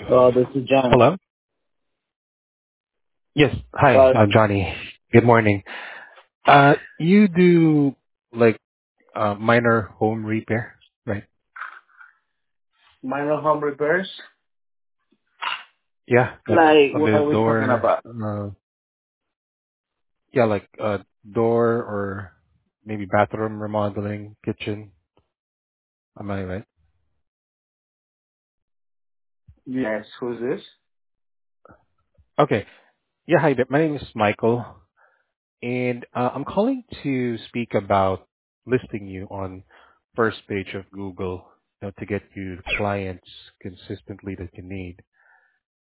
This is John. Hello? Yes. Hi, Uh, Johnny. Good morning. You do like minor home repair, right? Minor home repairs. Yeah, like Like, a what bit are of we talking door. about? Yeah, like a door or maybe bathroom remodeling, kitchen. Am I right? Yes, who's this? Okay. Yeah, hi there. My name is Michael, and I'm calling to speak about listing you on first page of Google, to get you the clients consistently that you need.